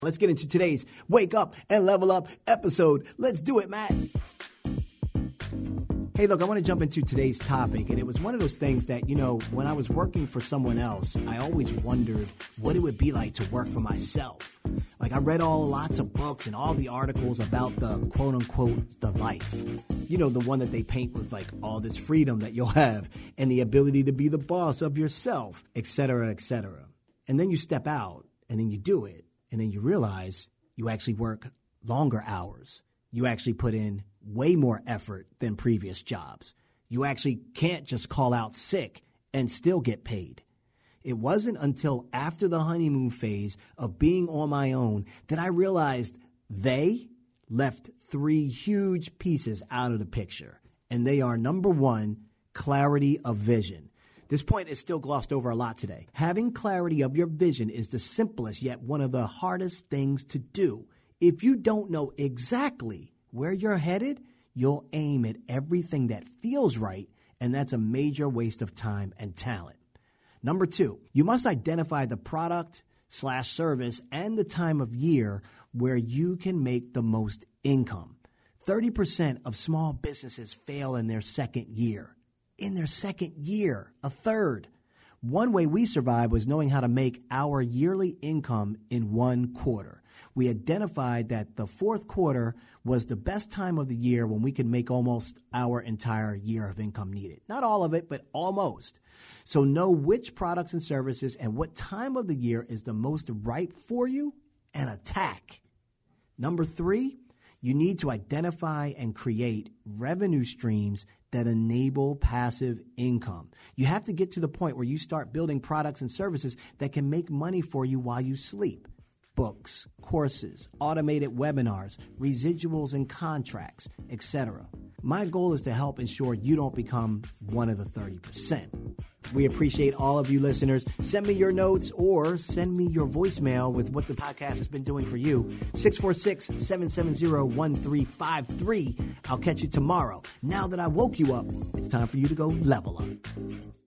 Let's get into today's Wake Up and Level Up episode. Let's do it, Matt. Hey, look, I want to jump into today's topic, and it was one of those things that, when I was working for someone else, I always wondered what it would be like to work for myself. Like, I read lots of books and all the articles about the quote-unquote the life. The one that they paint with, like, all this freedom that you'll have and the ability to be the boss of yourself, et cetera, et cetera. And then you step out, and then you do it, and then you realize you actually work longer hours. You actually put in way more effort than previous jobs. You actually can't just call out sick and still get paid. It wasn't until after the honeymoon phase of being on my own that I realized they left 3 huge pieces out of the picture. And they are, number 1, clarity of vision. This point is still glossed over a lot today. Having clarity of your vision is the simplest yet one of the hardest things to do. If you don't know exactly where you're headed, you'll aim at everything that feels right, and that's a major waste of time and talent. Number 2, you must identify the product/service and the time of year where you can make the most income. 30% of small businesses fail in their second year. In their second year, a third. One way we survived was knowing how to make our yearly income in 1 quarter. We identified that the 4th quarter was the best time of the year when we could make almost our entire year of income needed. Not all of it, but almost. So know which products and services and what time of the year is the most right for you and attack. Number 3, you need to identify and create revenue streams that enable passive income. You have to get to the point where you start building products and services that can make money for you while you sleep. Books, courses, automated webinars, residuals and contracts, etc. My goal is to help ensure you don't become one of the 30%. We appreciate all of you listeners. Send me your notes or send me your voicemail with what the podcast has been doing for you. 646-770-1353. I'll catch you tomorrow. Now that I woke you up, it's time for you to go level up.